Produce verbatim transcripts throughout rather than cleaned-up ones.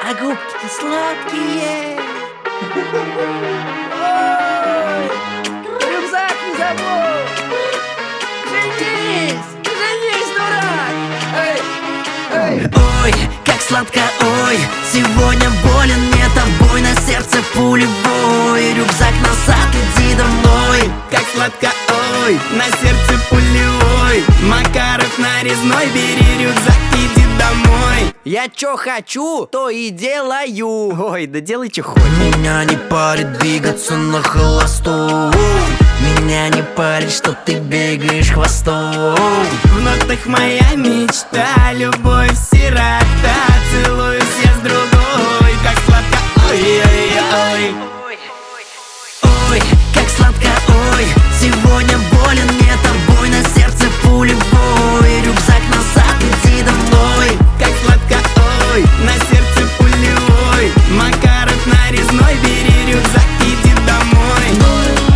а губки-то сладкие. Ой, рюкзак не забудь! Женись! Женись, дурак! Эй! Эй! Ой, как сладко, ой, сегодня болен мне тобой, на сердце пулевой. Рюкзак назад, иди домой. Как сладко, ой, на сердце пулевой. Макаров нарезной, бери рюкзак, иди домой. Я чё хочу, то и делаю. Ой, да делай чё хочешь. Меня не парит двигаться на холостом. Меня не парит, что ты бегаешь хвостом. В нотах моя мечта, любовь сирота. Целуюсь я с другой, как сладко, ой-ой-ой. Ой, как сладко, ой, сегодня болен мне тобой, на сердце пулевой. Рюкзак назад, иди домой. Как сладко, ой, на сердце пулевой. Макаров нарезной, бери рюкзак, иди домой.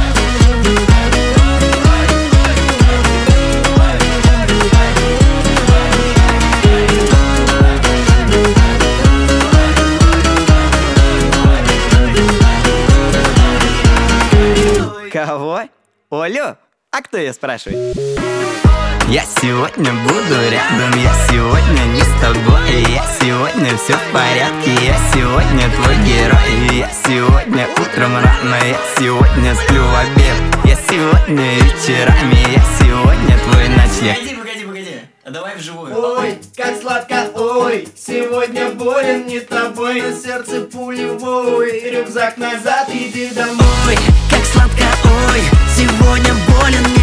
Кого? Олю? А кто ее спрашивает? Я сегодня буду рядом, я сегодня не с тобой. Я сегодня все в порядке, я сегодня твой герой. Я сегодня утром рано, я сегодня сплю в обед. Я сегодня вечерами, я сегодня твой ночлег. Погоди, погоди, погоди, а давай вживую. Ой, как сладко, ой, сегодня болен не тобой, на сердце пулевой. Рюкзак назад, иди домой. Ой, как сладко, ой, сегодня болен мне